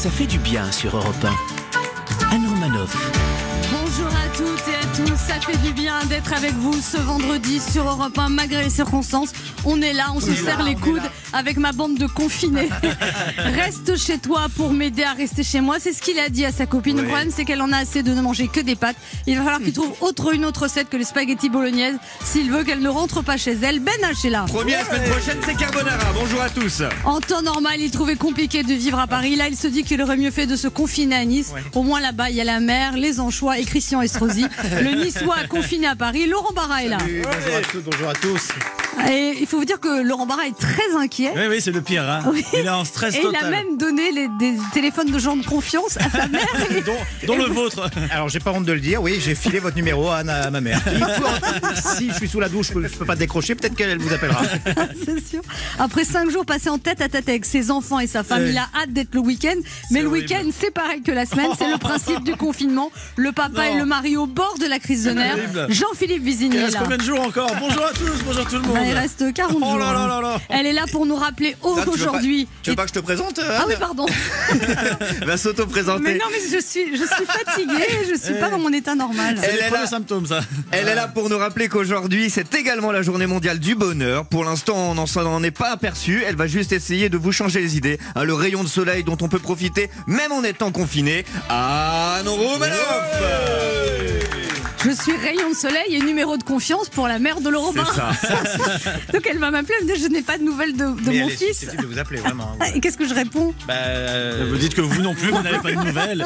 ça fait du bien sur Europe 1. Anne Romanoff. Bonjour à toutes et à tous, ça fait du bien d'être avec vous ce vendredi sur Europe 1 malgré les circonstances. On est là, on se serre les coudes avec ma bande de confinés. Reste chez toi pour m'aider à rester chez moi, c'est ce qu'il a dit à sa copine. Le problème c'est qu'elle en a assez de ne manger que des pâtes. Il va falloir qu'il trouve une autre recette que les spaghettis bolognaises s'il veut qu'elle ne rentre pas chez elle. Ben H est là. Première semaine prochaine c'est carbonara, bonjour à tous. En temps normal il trouvait compliqué de vivre à Paris. Là il se dit qu'il aurait mieux fait de se confiner à Nice. Au moins là-bas il y a la mer, les anchois et Christian Estrosi. Le Niçois confiné à Paris. Laurent Barra est là. Salut, bonjour à tous. Et il faut vous dire que Laurent Barra est très inquiet. Oui, c'est le pire. Hein. Oui. Il est en stress et total. il a même donné des téléphones de gens de confiance à sa mère. dont le vôtre. Alors j'ai pas honte de le dire, oui, j'ai filé votre numéro à ma mère. Si je suis sous la douche, je peux pas décrocher, peut-être qu'elle vous appellera. C'est sûr. Après 5 jours passés en tête à tête avec ses enfants et sa femme, il a hâte d'être le week-end. Mais le week-end, c'est pareil que la semaine, c'est le principe du confinement. Le papa et le mari au bord de la crise de nerfs. Jean-Philippe Vizini Il est reste là. combien de jours encore? Bonjour à tous, bonjour tout le monde. Il reste 40 jours. Oh là là là là. Elle est là pour nous rappeler aujourd'hui. Tu veux pas que je te présente Ah oui, pardon. Va s'auto-présenter. Mais non, mais je suis fatiguée, je suis pas dans mon état normal. C'est les est premiers là. symptômes, ça. Elle est là pour nous rappeler qu'aujourd'hui c'est également la journée mondiale du bonheur. Pour l'instant on n'en est pas aperçu. Elle va juste essayer de vous changer les idées. Hein, le rayon de soleil dont on peut profiter même en étant confiné. Anne Romanoff. Je suis rayon de soleil et numéro de confiance pour la mère de Laurent Barra. Donc elle va m'appeler, elle me dit je n'ai pas de nouvelles de mon fils. C'est de vous appeler vraiment. Et qu'est-ce que je réponds? Vous dites que vous non plus, vous n'avez pas de nouvelles.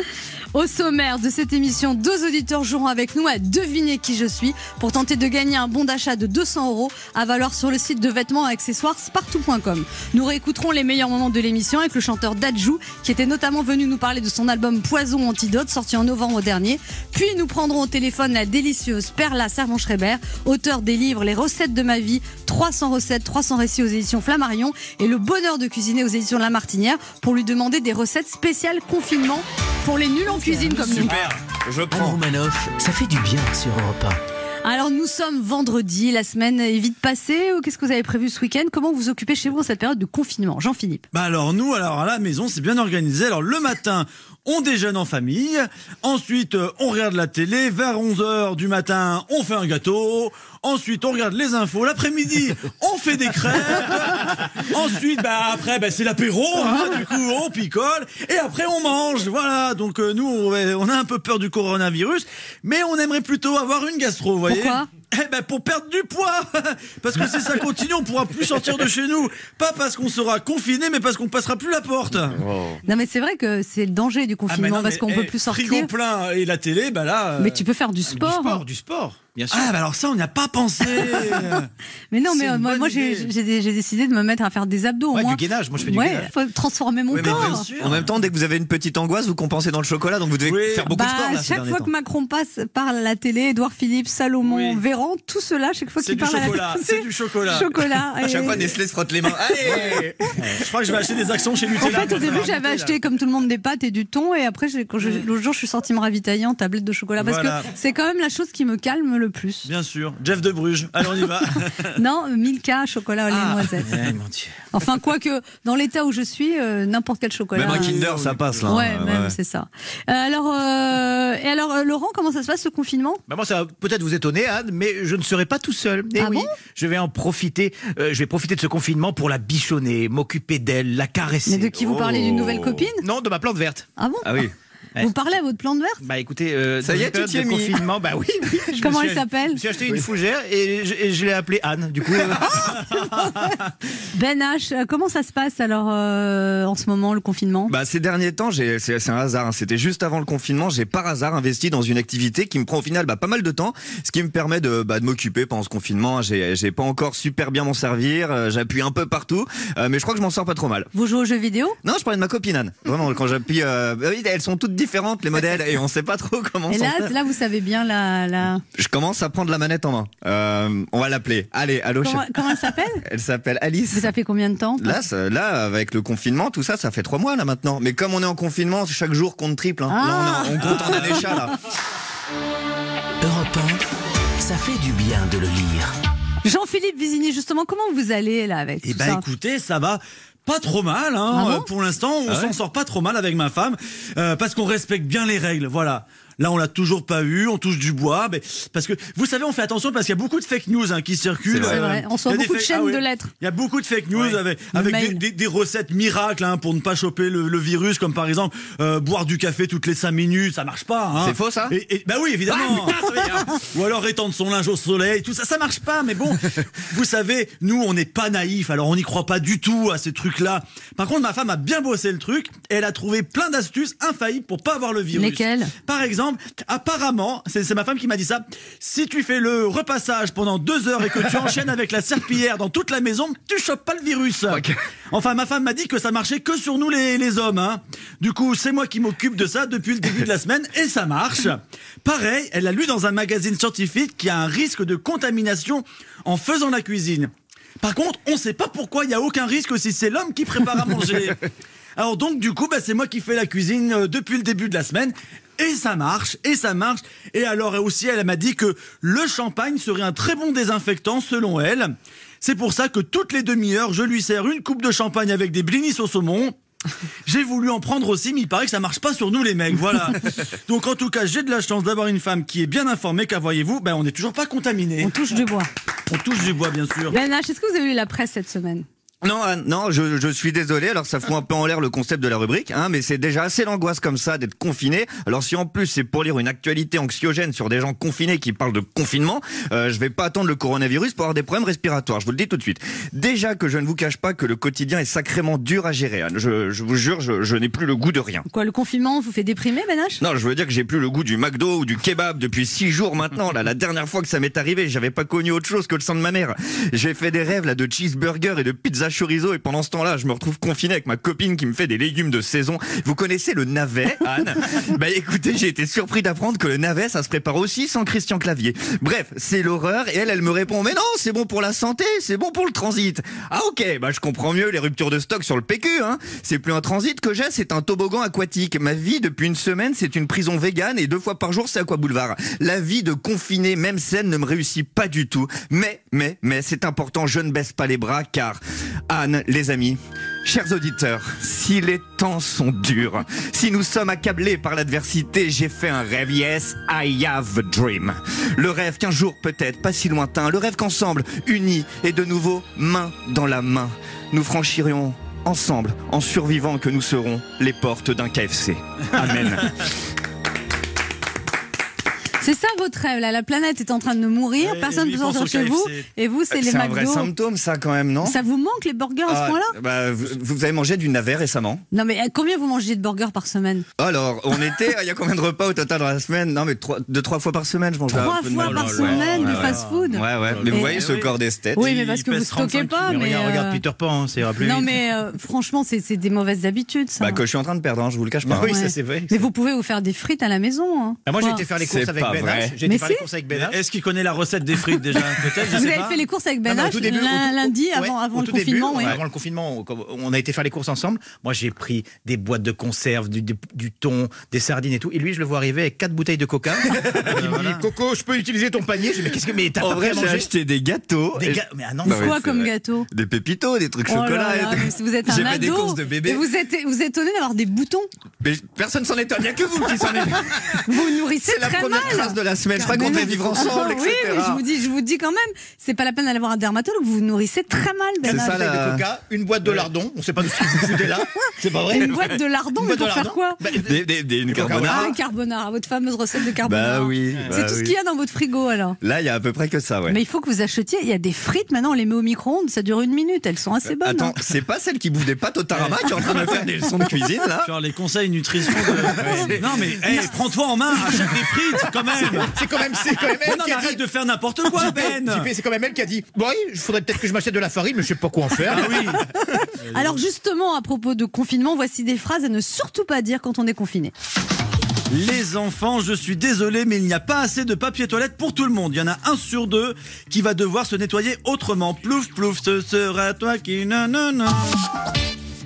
Au sommaire de cette émission, 2 auditeurs joueront avec nous à deviner qui je suis pour tenter de gagner un bon d'achat de 200 € à valoir sur le site de vêtements et accessoires spartou.com. Nous réécouterons les meilleurs moments de l'émission avec le chanteur Dadju qui était notamment venu nous parler de son album Poison Antidote sorti en novembre dernier. Puis nous prendrons au téléphone la délicieuse Perla Servan-Schreiber, auteure des livres Les recettes de ma vie, 300 recettes, 300 récits aux éditions Flammarion et Le bonheur de cuisiner aux éditions La Martinière pour lui demander des recettes spéciales confinement pour les nuls en cuisine comme nous. Super. Je Anne prends. Romanoff, ça fait du bien sur Europe 1. Alors nous sommes vendredi, la semaine est vite passée. Qu'est-ce que vous avez prévu ce week-end? Comment vous occupez chez vous en cette période de confinement? Jean-Philippe. Alors nous, à la maison, c'est bien organisé. Alors le matin, on déjeune en famille. Ensuite, on regarde la télé. Vers 11h du matin, on fait un gâteau. Ensuite, on regarde les infos. L'après-midi, on fait des crêpes. Ensuite, après, c'est l'apéro. Hein, du coup, on picole. Et après, on mange. Voilà. Donc, nous, on a un peu peur du coronavirus. Mais on aimerait plutôt avoir une gastro, vous voyez. Pourquoi? Pour perdre du poids. Parce que si ça continue, on pourra plus sortir de chez nous. Pas parce qu'on sera confiné, mais parce qu'on passera plus la porte. Non mais c'est vrai que c'est le danger du confinement parce qu'on peut plus sortir. Frigo plein et la télé, là. Mais tu peux faire du sport. Du sport, bien sûr. Alors ça, on n'y a pas pensé. Mais non, mais C'est une moi bonne j'ai décidé de me mettre à faire des abdos au Ouais, moins. du gainage, moi je fais du Ouais, gainage. faut transformer mon Oui, mais corps. en même temps, dès que vous avez une petite angoisse, vous compensez dans le chocolat, donc vous devez faire beaucoup de sport. Là, ces chaque derniers fois temps. que Macron passe par la télé, Édouard Philippe, Salomon, Oui. Véran, tout cela, chaque fois C'est qu'il du parle chocolat. à la C'est du chocolat. chocolat. À chaque fois, Nestlé se frotte les mains. Allez. Je crois que je vais acheter des actions chez En Nutella. fait, au début, j'avais acheté comme tout le monde des pâtes et du thon, et après, l'autre jour, je suis sortie me ravitailler en tablette de chocolat parce Voilà. que c'est quand même la chose qui me calme le plus. Bien sûr. Jeff de Bruges. Allez, on y va. Non, Milka, chocolat au lait noisette. Mon Dieu. Enfin, quoique, dans l'état où je suis, n'importe quel chocolat. Même un Kinder, ça passe là. Ouais, même, c'est ça. Alors, Laurent, comment ça se passe ce confinement? Moi, ça va peut-être vous étonner, Anne, mais je ne serai pas tout seul. Ah bon? Je vais en profiter. Je vais profiter de ce confinement pour la bichonner, m'occuper d'elle, la caresser. Mais de qui vous parlez, d'une nouvelle copine? Non, de ma plante verte. Ah bon? Ah oui. Vous parlez à votre plante verte? Écoutez, Ça y est, dans une tu t'y es période de mis. confinement, oui. Comment elle s'appelle? Je me suis acheté une fougère et je l'ai appelée Anne. Du coup, Ben H, comment ça se passe alors en ce moment, le confinement? Ces derniers temps, c'est un hasard. Hein. C'était juste avant le confinement. J'ai par hasard investi dans une activité qui me prend au final pas mal de temps, ce qui me permet de m'occuper pendant ce confinement. J'ai pas encore super bien m'en servir. J'appuie un peu partout, mais je crois que je m'en sors pas trop mal. Vous jouez aux jeux vidéo? Non, je parlais de ma copine Anne. Vraiment, quand j'appuie, oui, elles sont toutes différentes les modèles et on sait pas trop comment. Et s'en faire. là, vous savez bien la... Je commence à prendre la manette en main. On va l'appeler. Allez, allô. Comment elle s'appelle? Elle s'appelle Alice. Ça fait combien de temps? Là, avec le confinement, tout ça, ça fait 3 mois là maintenant. Mais comme on est en confinement, chaque jour compte triple. Hein. Ah. Là, on compte en année chat là. Europe 1, ça fait du bien de le lire. Jean-Philippe Vizini, justement, comment vous allez là avec tout ça? Écoutez, ça va Pas trop mal, hein. Ah bon Pour l'instant, on s'en sort pas trop mal avec ma femme, parce qu'on respecte bien les règles, voilà. Là, on l'a toujours pas eu, on touche du bois, mais parce que vous savez, on fait attention parce qu'il y a beaucoup de fake news qui circulent. C'est vrai. On sort beaucoup de chaînes de lettres. Il y a beaucoup de fake news avec des recettes miracles pour ne pas choper le virus, comme par exemple boire du café toutes les 5 minutes, ça marche pas. Hein. C'est faux ça? Bah oui, évidemment. Ou alors étendre son linge au soleil, tout ça, ça marche pas. Mais bon, vous savez, nous, on n'est pas naïfs, alors on n'y croit pas du tout à ces trucs-là. Par contre, ma femme a bien bossé le truc et elle a trouvé plein d'astuces infaillibles pour pas avoir le virus. Lesquelles? Par exemple, apparemment, c'est ma femme qui m'a dit ça, si tu fais le repassage pendant 2 heures et que tu enchaînes avec la serpillière dans toute la maison, tu chopes pas le virus. Okay. Enfin, ma femme m'a dit que ça marchait que sur nous les hommes. Hein. Du coup, c'est moi qui m'occupe de ça depuis le début de la semaine et ça marche. Pareil, elle a lu dans un magazine scientifique qu'il y a un risque de contamination en faisant la cuisine. Par contre, on sait pas pourquoi il y a aucun risque si c'est l'homme qui prépare à manger. Alors donc, du coup, c'est moi qui fais la cuisine depuis le début de la semaine. Et ça marche, et ça marche. Et alors aussi, elle m'a dit que le champagne serait un très bon désinfectant selon elle. C'est pour ça que toutes les demi-heures, je lui sers une coupe de champagne avec des blinis au saumon. J'ai voulu en prendre aussi, mais il paraît que ça marche pas sur nous les mecs, voilà. Donc en tout cas, j'ai de la chance d'avoir une femme qui est bien informée, car voyez-vous, on n'est toujours pas contaminé. On touche du bois. On touche du bois, bien sûr. Ben H, est-ce que vous avez lu la presse cette semaine? Non, je suis désolé. Alors ça fout un peu en l'air le concept de la rubrique, mais c'est déjà assez l'angoisse comme ça d'être confiné. Alors si en plus c'est pour lire une actualité anxiogène sur des gens confinés qui parlent de confinement, je vais pas attendre le coronavirus pour avoir des problèmes respiratoires. Je vous le dis tout de suite. Déjà que je ne vous cache pas que le quotidien est sacrément dur à gérer. Je vous jure, je n'ai plus le goût de rien. Quoi, le confinement vous fait déprimer, Ben H? Non, je veux dire que j'ai plus le goût du McDo ou du kebab depuis 6 jours maintenant. Là, la dernière fois que ça m'est arrivé, j'avais pas connu autre chose que le sang de ma mère. J'ai fait des rêves de cheeseburger et de pizza chorizo et pendant ce temps-là, je me retrouve confiné avec ma copine qui me fait des légumes de saison. Vous connaissez le navet, Anne? Écoutez, j'ai été surpris d'apprendre que le navet, ça se prépare aussi sans Christian Clavier. Bref, c'est l'horreur et elle me répond, mais non, c'est bon pour la santé, c'est bon pour le transit. Ah ok, je comprends mieux les ruptures de stock sur le PQ, C'est plus un transit que j'ai, c'est un toboggan aquatique. Ma vie depuis une semaine, c'est une prison végane et 2 fois par jour, c'est Aqua Boulevard. La vie de confiné, même saine, ne me réussit pas du tout. Mais, c'est important, je ne baisse pas les bras car, Anne, les amis, chers auditeurs, si les temps sont durs, si nous sommes accablés par l'adversité, j'ai fait un rêve, yes, I have a dream. Le rêve qu'un jour peut-être, pas si lointain, le rêve qu'ensemble, unis et de nouveau, main dans la main, nous franchirions ensemble, en survivant que nous serons, les portes d'un KFC. Amen. C'est ça votre rêve, là. La planète est en train de mourir, personne ne peut sortir chez vous, et vous, c'est les McDo. C'est un vrai symptôme, ça, quand même, non? Ça vous manque, les burgers, à ce point-là? Vous avez mangé du navet récemment? Non, mais combien vous mangez de burgers par semaine? Alors, il y a combien de repas au total dans la semaine? Non, mais 2-3 fois par semaine, je mange 3 fois par semaine du fast-food? Ouais. Mais vous voyez ce corps d'esthète? Oui, mais parce que vous stockez pas, mais... Regarde Peter Pan, ça ira plus vite. Non, mais franchement, c'est des mauvaises habitudes, ça. Que je suis en train de perdre, je vous le cache pas. Oui, ça c'est vrai. Mais vous pouvez vous faire des frites à la maison. Moi, j'ai été faire les courses avec Ben H. Est-ce qu'il connaît la recette des frites déjà? Peut-être, je sais pas. Vous avez fait les courses avec Ben H lundi avant le confinement, oui. Avant le confinement, on a été faire les courses ensemble. Moi, j'ai pris des boîtes de conserve, du thon, des sardines et tout. Et lui, je le vois arriver avec 4 bouteilles de coca. Il me dit, Coco, je peux utiliser ton panier? Je dis, mais t'as pas vrai, j'ai acheté des gâteaux. Mais ah non, quoi comme gâteau? Des pépitos, des trucs chocolat. Vous êtes un j'ai fait des ado. courses de bébé. Et vous êtes étonné d'avoir des boutons? Mais personne s'en étonne, il n'y a que vous qui s'en étonnez. Vous nourrissez très mal. C'est la première trace de la semaine. Je crois qu'on devait vivre ensemble, etc. Oui, mais je vous dis quand même, c'est pas la peine d'aller voir un dermatologue, vous vous nourrissez très mal, Ben H. C'est ça, de coca, une boîte de lardons, on sait pas de ce que vous foutez là. C'est pas vrai? Une boîte de lardons, mais pour faire quoi? Une carbonara. Une carbonara, votre fameuse recette de carbonara. Bah oui. C'est tout ce qu'il y a dans votre frigo, alors. Là, il y a à peu près que ça, ouais. Mais il faut que vous achetiez, il y a des frites, maintenant, on les met au micro-ondes, ça dure 1 minute, elles sont assez bonnes. Attends, c'est pas celle qui bouffe des pâtes au tarama qui est en train de me faire des leçons de cuisine, là? Genre les conseils nutrition de... Non, mais prends-toi en main, achète des frites, quand même. C'est quand même elle non, qui a arrête dit... de faire n'importe quoi, Ben. C'est quand même elle qui a dit, bon, il faudrait peut-être que je m'achète de la farine, mais je sais pas quoi en faire. Ah oui. Alors justement, à propos de confinement, voici des phrases à ne surtout pas dire quand on est confiné. Les enfants, je suis désolé, mais il n'y a pas assez de papier toilette pour tout le monde. Il y en a 1 sur 2 qui va devoir se nettoyer autrement. Plouf, plouf, ce sera toi qui... Non.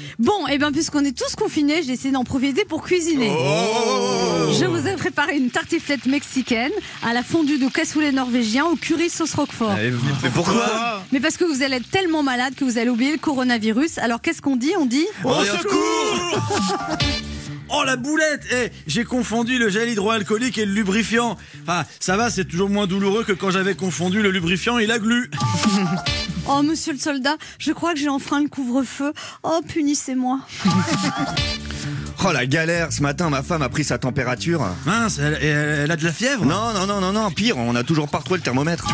Bon, et bien puisqu'on est tous confinés, j'ai essayé d'en profiter pour cuisiner. Je vous ai préparé une tartiflette mexicaine à la fondue de cassoulet norvégien au curry sauce roquefort. Mais pourquoi? Mais parce que vous allez être tellement malade que vous allez oublier le coronavirus. Alors qu'est-ce qu'on dit? On dit Au secours. Oh la boulette! J'ai confondu le gel hydroalcoolique et le lubrifiant. Enfin, ça va, c'est toujours moins douloureux que quand j'avais confondu le lubrifiant et la glu. Oh monsieur le soldat, je crois que j'ai enfreint le couvre-feu. Oh punissez-moi. Oh la galère, ce matin ma femme a pris sa température. Mince, elle a de la fièvre? Non, pire, on a toujours pas retrouvé le thermomètre.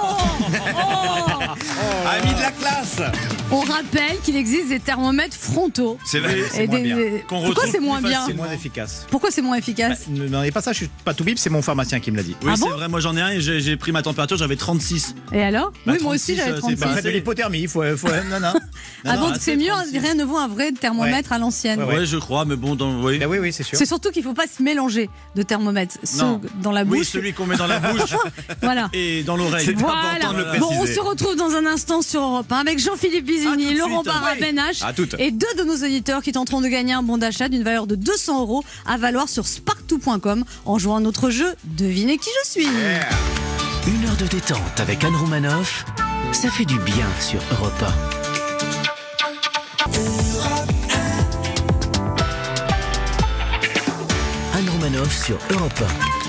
Ami de la classe. On rappelle qu'il existe des thermomètres frontaux. C'est vrai. C'est moins bien. Pourquoi c'est moins bien? C'est moins efficace. Pourquoi c'est moins efficace? Ne m'en pas ça, je suis pas tout bip, c'est mon pharmacien qui me l'a dit. Oui, Ah c'est bon vrai, moi j'en ai un et j'ai pris ma température, j'avais 36. Et alors? Bah, Oui, moi aussi 36, j'avais c'est 36. pas- Faites de l'hypothermie, faut non. Ah bon, non, c'est mieux, 36. rien ne vaut un vrai thermomètre à l'ancienne. Ouais. Ouais, je crois, mais bon, oui. Ben oui, c'est sûr. C'est surtout qu'il ne faut pas se mélanger de thermomètres. Ceux Non. dans la Oui, bouche. celui qu'on met dans la bouche Voilà. et dans l'oreille. C'est Voilà. important de le Bon, on préciser. se retrouve dans un instant sur Europe 1 avec Jean-Philippe À tout Bizini, de Laurent suite. Barra, Ouais. Ben H À toutes. et 2 de nos auditeurs qui tenteront de gagner un bon d'achat d'une valeur de 200 € à valoir sur spartou.com en jouant à notre jeu Devinez qui je suis. Une heure de détente avec Anne Romanoff, ça fait du bien sur Europe 1. Anne Romanoff sur Europe 1.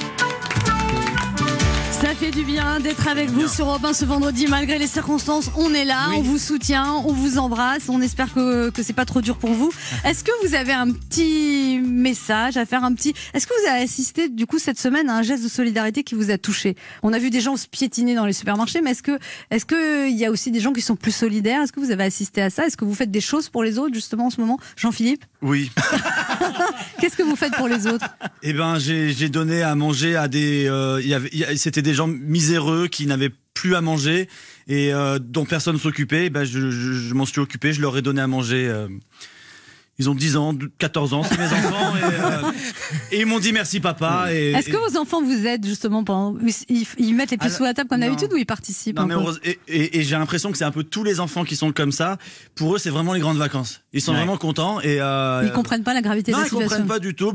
Ça fait du bien d'être avec vous sur Europe 1 ce vendredi. Malgré les circonstances, on est là, on vous soutient, on vous embrasse. On espère que c'est pas trop dur pour vous. Est-ce que vous avez un petit message à faire, Est-ce que vous avez assisté du coup cette semaine à un geste de solidarité qui vous a touché? On a vu des gens se piétiner dans les supermarchés, mais est-ce que il y a aussi des gens qui sont plus solidaires? Est-ce que vous avez assisté à ça? Est-ce que vous faites des choses pour les autres justement en ce moment, Jean-Philippe? Oui. Qu'est-ce que vous faites pour les autres? Eh ben, j'ai donné à manger à des. C'était des gens miséreux qui n'avaient plus à manger et dont personne s'occupait. Ben, je m'en suis occupé. Je leur ai donné à manger. Ils ont 10 ans, 14 ans, c'est mes enfants. Et ils m'ont dit merci papa. Est-ce que vos enfants vous aident justement pendant ils mettent les pieds sous la table comme non. d'habitude ou ils participent Non, un mais peu? et j'ai l'impression que c'est un peu tous les enfants qui sont comme ça. Pour eux, c'est vraiment les grandes vacances. Ils sont vraiment contents et Ils comprennent pas la gravité non, de la ils situation. comprennent pas du tout.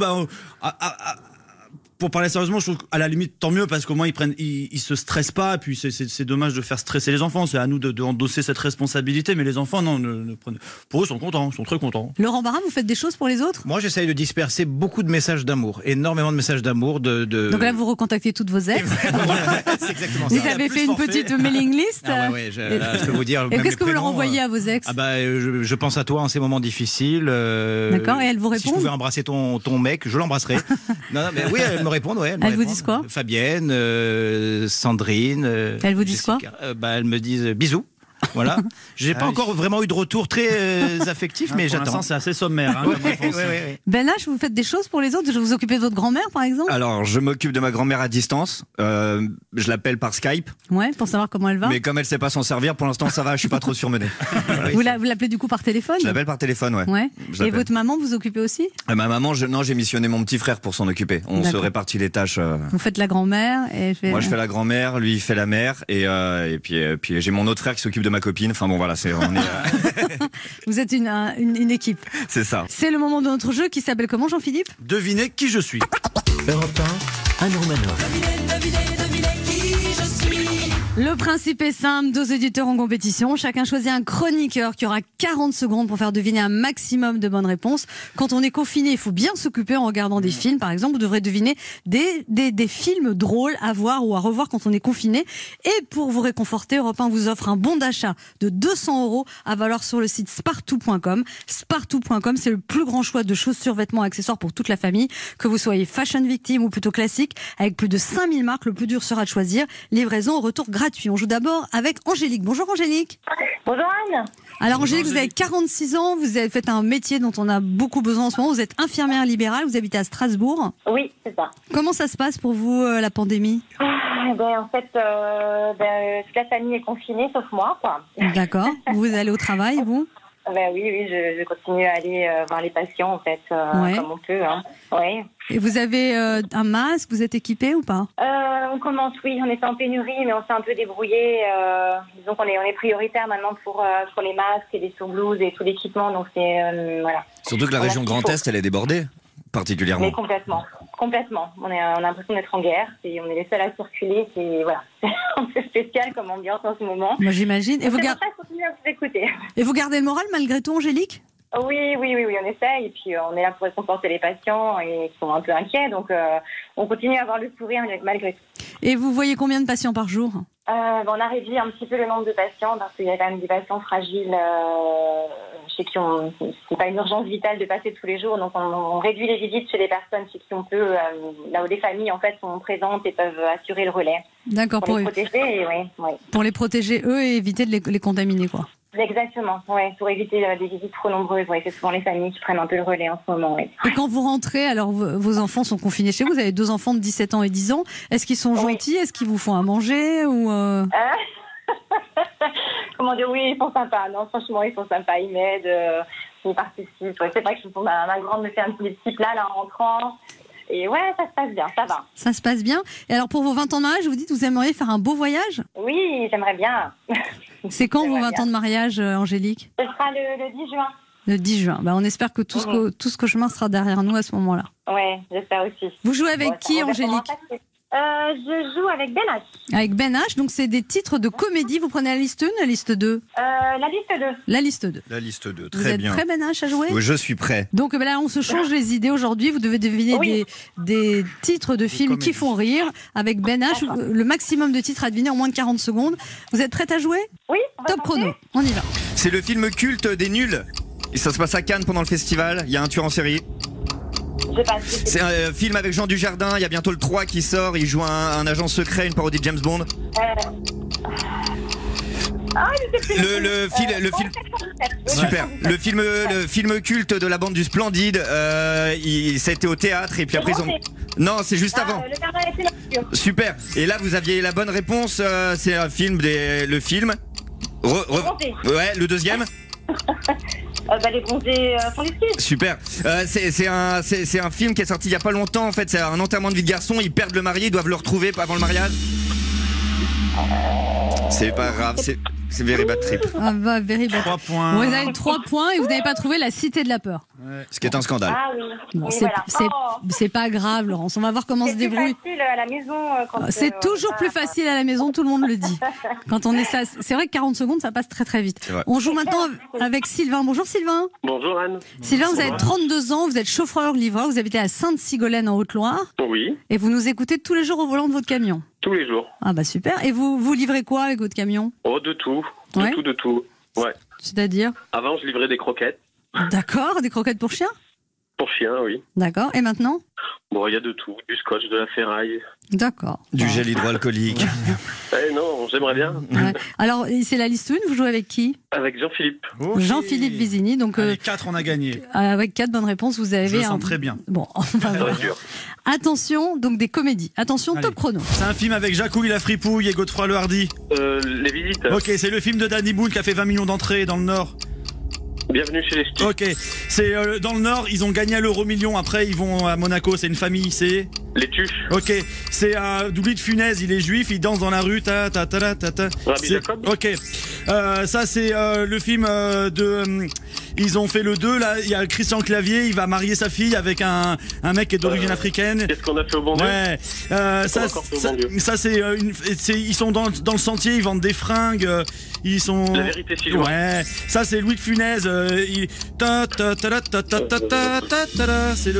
Pour parler sérieusement, je trouve qu'à la limite tant mieux parce qu'au moins ils se stressent pas. Et puis c'est dommage de faire stresser les enfants. C'est à nous de endosser cette responsabilité. Mais les enfants, non, pour eux, ils sont contents, ils sont très contents. Laurent Barra, vous faites des choses pour les autres? Moi, j'essaye de disperser beaucoup de messages d'amour, énormément de messages d'amour. Donc là, vous recontactez toutes vos ex. C'est exactement Vous ça. avez plus fait une forfait. petite mailing list. Ah ouais, je peux vous dire. Et même qu'est-ce que les vous leur prénoms, envoyez à vos ex? Ah bah, je pense à toi en ces moments difficiles. D'accord, et elles vous Si je répondent? pouvais embrasser ton mec, je l'embrasserais. non, mais oui, elles me répondent, ouais. Elles vous disent quoi? Fabienne, Sandrine. Elles vous disent quoi? Elles me disent bisous. Voilà. J'ai pas encore vraiment eu de retour très affectif, mais Pour j'attends. l'instant, c'est assez sommaire. Hein, comme réponse. Ben H, vous faites des choses pour les autres? Vous occupez de votre grand-mère, par exemple? Alors, je m'occupe de ma grand-mère à distance. Je l'appelle par Skype. Ouais, pour savoir comment elle va. Mais comme elle sait pas s'en servir, pour l'instant, ça va, je suis pas trop surmené. Vous l'appelez du coup par téléphone? Je l'appelle par téléphone, ouais. Ouais. Je Et l'appelle. votre maman, vous occupez aussi? Ma maman, non, j'ai missionné mon petit frère pour s'en occuper. On se D'accord. répartit les tâches. Vous faites la grand-mère et Moi, je fais la grand-mère, lui, il fait la mère, et puis j'ai mon autre frère qui s'occupe de ma copine. Enfin bon, voilà, Vous êtes une équipe. c'est ça. C'est le moment de notre jeu qui s'appelle comment, Jean-Philippe? Devinez qui je suis. Europe 1, Anne Romanoff. Le principe est simple, 2 auditeurs en compétition. Chacun choisit un chroniqueur qui aura 40 secondes pour faire deviner un maximum de bonnes réponses. Quand on est confiné, il faut bien s'occuper en regardant des films. Par exemple, vous devrez deviner des films drôles à voir ou à revoir quand on est confiné. Et pour vous réconforter, Europe 1 vous offre un bon d'achat de 200 € à valoir sur le site spartou.com. Spartou.com, c'est le plus grand choix de chaussures, vêtements, accessoires pour toute la famille. Que vous soyez fashion victime ou plutôt classique, avec plus de 5000 marques, le plus dur sera de choisir. Livraison au retour gratuit. On joue d'abord avec Angélique. Bonjour Angélique. Bonjour Anne. Alors Angélique, vous avez 46 ans, vous avez fait un métier dont on a beaucoup besoin en ce moment. Vous êtes infirmière libérale, vous habitez à Strasbourg. Oui, c'est ça. Comment ça se passe pour vous, la pandémie? En fait, toute la famille est confinée, sauf moi, quoi. D'accord. Vous allez au travail, vous? Ben oui, je continue à aller voir les patients, en fait, comme on peut. Hein. Ouais. Et vous avez un masque, vous êtes équipé ou pas? On commence, oui, on était en pénurie, mais on s'est un peu débrouillé. Disons qu'on est prioritaire maintenant pour les masques et les surblouses et tout l'équipement, donc c'est, voilà. Surtout que la région Grand Est, elle est débordée, particulièrement. Mais complètement. On a l'impression d'être en guerre, et on est les seuls à circuler, voilà. C'est un peu spécial comme ambiance en ce moment. Moi j'imagine. Et vous gardez le moral malgré tout, Angélique? Oui, on essaye, et puis on est là pour réconforter les patients et qui sont un peu inquiets, donc on continue à avoir le sourire malgré tout. Et vous voyez combien de patients par jour? On a réduit un petit peu le nombre de patients parce qu'il y a quand même des patients fragiles chez qui c'est pas une urgence vitale de passer tous les jours, donc on réduit les visites chez les personnes chez qui on peut, là où des familles en fait sont présentes et peuvent assurer le relais. D'accord, pour les protéger, pour les protéger eux et éviter de les contaminer, quoi. Exactement, pour éviter des visites trop nombreuses. C'est souvent les familles qui prennent un peu le relais en ce moment. Et quand vous rentrez, alors vos enfants sont confinés chez vous, vous avez 2 enfants de 17 ans et 10 ans. Est-ce qu'ils sont gentils? Est-ce qu'ils vous font à manger ou Comment dire? Oui, ils sont sympas. Non, franchement, ils sont sympas. Ils m'aident, ils participent. C'est vrai que ma grande me fait un petit plat là en rentrant. Et ça se passe bien, ça va. Ça se passe bien. Et alors pour vos 20 ans de mariage, vous dites que vous aimeriez faire un beau voyage? Oui, j'aimerais bien. C'est quand vos 20 ans de mariage, Angélique? Ce sera le 10 juin. Le 10 juin. On espère que tout ce chemin sera derrière nous à ce moment-là. Oui, j'espère aussi. Vous jouez avec qui, Angélique? Je joue avec Ben H. Avec Ben H, donc c'est des titres de comédie. Vous prenez la liste 1 ou la liste 2? La liste 2. La liste 2. La liste 2, Vous très êtes bien. prêt, Ben H, à jouer? Oui, je suis prêt. Donc là, on se change les idées aujourd'hui. Vous devez deviner des titres de films qui font rire avec Ben H. Le maximum de titres à deviner en moins de 40 secondes. Vous êtes prête à jouer? Oui. Top chrono, on y va. C'est le film culte des nuls. Et ça se passe à Cannes pendant le festival. Il y a un tueur en série. C'est un film avec Jean Dujardin. Il y a bientôt le 3 qui sort. Il joue un agent secret, une parodie de James Bond. Le film. Super. Le film culte de la bande du Splendide. Ça a été au théâtre et puis après ils ont. Non, c'est juste avant. Super. Et là vous aviez la bonne réponse. C'est un film le film. Ouais, le deuxième. Les bronzés font du ski. Super. C'est un film qui est sorti il y a pas longtemps en fait. C'est un enterrement de vie de garçon. Ils perdent le mari, ils doivent le retrouver avant le mariage. C'est pas grave. C'est Very Bad Trip. Ah bah, Very Bad. 3 points. Vous avez 3 points et vous n'avez pas trouvé la Cité de la peur. Ce qui est un scandale. Ah oui. Bon, c'est pas grave, Laurence. On va voir comment se débrouille. C'est plus facile à la maison. C'est toujours plus facile à la maison, tout le monde le dit. Quand on est ça, c'est vrai que 40 secondes, ça passe très très vite. On joue maintenant avec Sylvain. Bonjour Sylvain. Bonjour Anne. Sylvain, vous avez 32 ans, vous êtes chauffeur-livreur, vous habitez à Sainte-Sigolène en Haute-Loire. Oui. Et vous nous écoutez tous les jours au volant de votre camion. Tous les jours. Ah bah super. Et vous livrez quoi avec votre camion? Oh, de tout. De tout. Ouais. C'est-à-dire? Avant, je livrais des croquettes. D'accord, des croquettes pour chiens? Pour chiens, oui. D'accord. Et maintenant? Bon, il y a de tout. Du scotch, de la ferraille. D'accord. Du gel hydroalcoolique. Non, j'aimerais bien. Ouais. Alors, c'est la liste 1, vous jouez avec qui? Avec Jean-Philippe. Okay. Jean-Philippe Vizini. Donc, allez, 4, on a gagné. Avec 4 bonnes réponses, vous avez Je le sens très bien. Bon, enfin, voilà. Attention, donc des comédies. Attention, allez. Top chrono. C'est un film avec Jacouille la fripouille et Godefroy le Hardy. Les visites. Ok, c'est le film de Danny Boone qui a fait 20 millions d'entrées dans le Nord. Bienvenue chez les Ch'tis. Ok, c'est dans le Nord, ils ont gagné l'euro-million, après ils vont à Monaco, c'est une famille, c'est... Les Tuches. Ok, c'est un Doubli de Funès, il est juif, il danse dans la rue, ta ta ta ta ta ta. Rabbi Jacob. Ok, ça c'est le film ils ont fait le 2, là, il y a Christian Clavier, il va marier sa fille avec un mec qui est d'origine africaine. Qu'est-ce qu'on a fait au bon Dieu? Ouais, ça c'est ils sont dans le sentier, ils vendent des fringues, ils sont... La vérité si loin. Ouais, ça c'est Louis de Funès, ta ta ta ta ta ta ta ta ta ta, c'est le...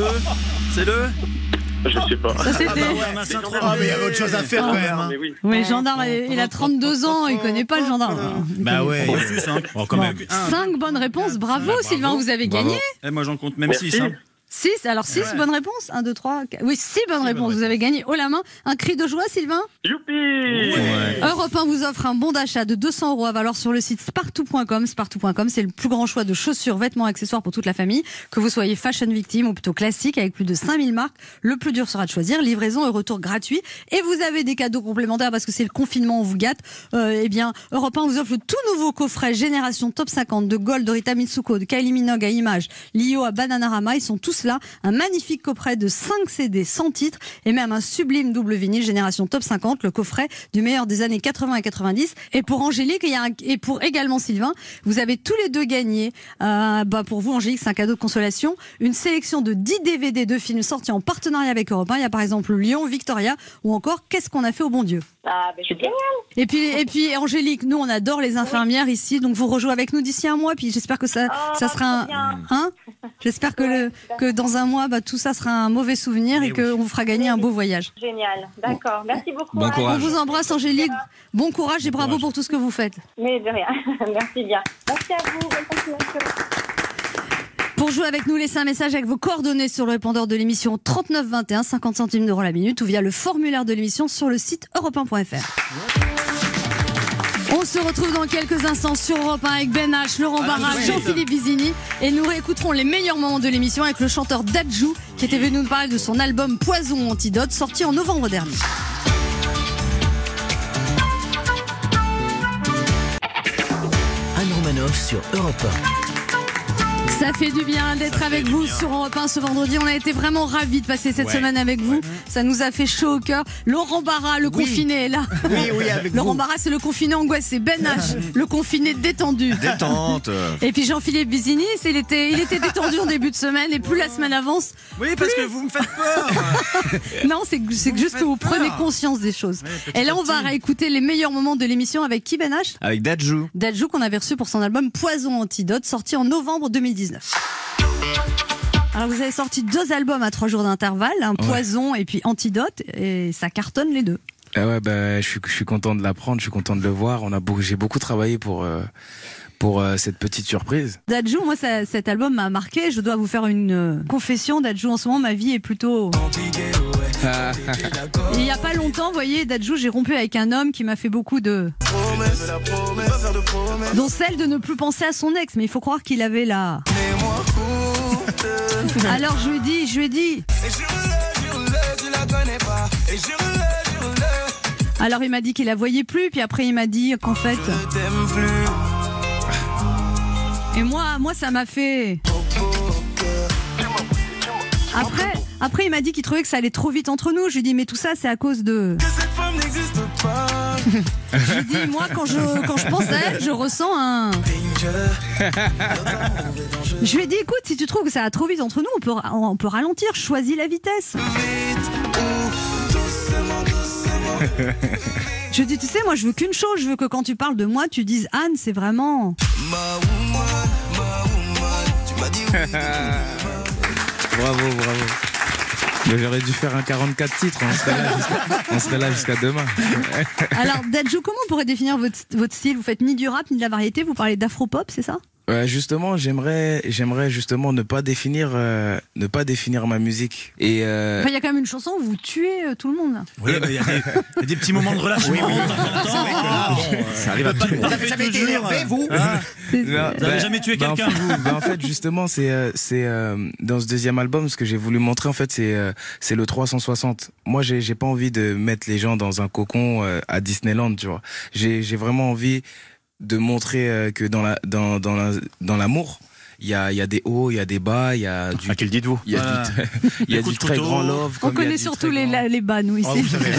Je sais pas. Ça c'était... Ah, mais il y avait autre chose à faire quand même. Mais oui. Oui, gendarme, il a 32 ans, il connaît pas le gendarme. Bah ouais. Bon, quand même. 5 bonnes réponses, bravo Sylvain, vous avez gagné. Et moi j'en compte même Merci. 6. 6, alors 6 bonnes réponses. 1, 2, 3, 4. Oui, 6 bonnes réponses. Vous avez gagné haut la main. Un cri de joie, Sylvain? Youpi! Europe 1 vous offre un bon d'achat de 200 € à valoir sur le site spartou.com. Spartou.com, c'est le plus grand choix de chaussures, vêtements, accessoires pour toute la famille. Que vous soyez fashion victime ou plutôt classique avec plus de 5000 marques, le plus dur sera de choisir. Livraison et retour gratuit. Et vous avez des cadeaux complémentaires parce que c'est le confinement, on vous gâte. Eh bien, Europe 1 vous offre le tout nouveau coffret Génération Top 50 de Gold, de Rita Mitsuko, de Kylie Minogue à Image, Lio à Bananarama. Ils sont tous là. Un magnifique coffret de 5 CD sans titre et même un sublime double vinyle Génération Top 50, le coffret du meilleur des années 80 et 90. Et pour Angélique et pour également Sylvain, vous avez tous les deux gagné. Pour vous, Angélique, c'est un cadeau de consolation. Une sélection de 10 DVD de films sortis en partenariat avec Europe 1. Il y a par exemple Lyon, Victoria ou encore Qu'est-ce qu'on a fait au bon Dieu. Ah, ben c'est génial. Et puis Angélique, nous on adore les infirmières ici, donc vous rejouez avec nous d'ici un mois. Puis j'espère que ça sera j'espère que dans un mois, tout ça sera un mauvais souvenir et qu'on vous fera gagner un beau voyage. Génial, d'accord. Merci beaucoup. Bon courage. On vous embrasse, Angélique. Bon courage et bravo pour tout ce que vous faites. Mais de rien. Merci bien. Merci à vous. Bonne continuation. Pour jouer avec nous, laissez un message avec vos coordonnées sur le répondeur de l'émission 39 21, 50 centimes d'euros la minute ou via le formulaire de l'émission sur le site europe1.fr. On se retrouve dans quelques instants sur Europe 1 avec Ben H, Laurent Barra, Jean-Philippe Vizini et nous réécouterons les meilleurs moments de l'émission avec le chanteur Dadju qui était venu nous parler de son album Poison Antidote sorti en novembre dernier. Anne Romanoff sur Europe 1. Ça fait du bien d'être avec vous sur Europe 1 ce vendredi. On a été vraiment ravis de passer cette semaine avec vous. Ça nous a fait chaud au cœur. Laurent Barra, le confiné, est là. Oui, avec Laurent vous. Barra, c'est le confiné angoissé. Ben H, le confiné détendu. Détente. Et puis Jean-Philippe Vizini, il était détendu en début de semaine. Et plus la semaine avance. Oui, parce que vous me faites peur. Non, c'est juste que vous prenez conscience des choses. Et là, on va réécouter les meilleurs moments de l'émission avec qui, Ben H? Avec Dadju. Dadju qu'on avait reçu pour son album Poison Antidote, sorti en novembre 2019. Alors vous avez sorti 2 albums à 3 jours d'intervalle, Poison et puis Antidote, et ça cartonne les deux. Je suis content de l'apprendre, je suis content de le voir. J'ai beaucoup travaillé pour cette petite surprise. Dadju, moi cet album m'a marqué. Je dois vous faire une confession. Dadju, en ce moment, ma vie est plutôt... Il n'y a pas longtemps, vous voyez, Dadju, j'ai rompu avec un homme qui m'a fait beaucoup de... dont celle de ne plus penser à son ex. Mais il faut croire qu'il avait la... Alors je lui ai dit... Alors il m'a dit qu'il la voyait plus, puis après il m'a dit qu'en fait... Et moi ça m'a fait... Après il m'a dit qu'il trouvait que ça allait trop vite entre nous. Je lui ai dit mais tout ça c'est à cause de... Je lui ai dit moi quand je pense à elle je ressens un... Je lui ai dit écoute, si tu trouves que ça va trop vite entre nous, on peut ralentir, choisis la vitesse. Je lui ai dit tu sais moi je veux qu'une chose, je veux que quand tu parles de moi tu dises Anne c'est vraiment... Bravo. Mais j'aurais dû faire un 44 titres, on serait là jusqu'à demain. Alors Dadju, comment on pourrait définir votre style? Vous faites ni du rap ni de la variété, vous parlez d'afro-pop, c'est ça? Justement, j'aimerais justement ne pas définir ma musique. Et il y a quand même une chanson où vous tuez tout le monde. Oui, il y a des petits moments de relâchement. Ça arrive à tout le monde. Vous avez été énervé, vous Vous n'avez jamais tué quelqu'un, vous? En fait, justement, c'est dans ce deuxième album, ce que j'ai voulu montrer, en fait, c'est le 360. Moi, j'ai pas envie de mettre les gens dans un cocon à Disneyland, tu vois. J'ai vraiment envie de montrer que dans l'amour, il y a des hauts, il y a des bas, il y a du... À quel dites-vous? Il y a du très grand love. On connaît surtout les bas, nous, ici.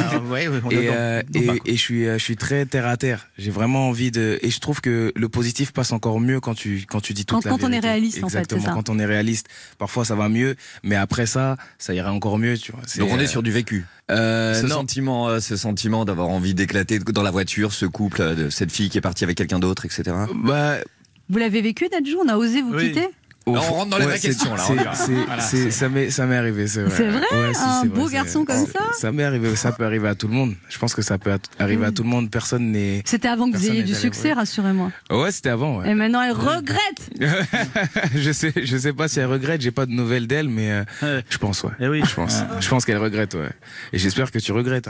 Et je suis très terre à terre. J'ai vraiment envie de... Et je trouve que le positif passe encore mieux quand tu dis toute la vérité. Quand on est réaliste, en fait, exactement, c'est ça. quand on est réaliste. Parfois, ça va mieux, mais après ça ira encore mieux, tu vois. Donc on est sur du vécu. Ce sentiment d'avoir envie d'éclater dans la voiture, ce couple, de cette fille qui est partie avec quelqu'un d'autre, etc. Vous l'avez vécu, Dadju? On a osé vous quitter? Là, on rentre dans les vraies questions. Là, ça m'est arrivé, c'est vrai. C'est vrai, Ouais, si, un c'est beau vrai, garçon comme ça. Ça m'est arrivé, ça peut arriver à tout le monde. Je pense que ça peut arriver à tout le monde. Personne n'est. C'était avant que vous ayez du succès, rassurez-moi. Ouais, c'était avant. Ouais. Et maintenant, elle regrette. je sais pas si elle regrette. J'ai pas de nouvelles d'elle, mais je pense, ouais. Eh oui. Je pense qu'elle regrette, ouais. Et j'espère que tu regrettes. Hein.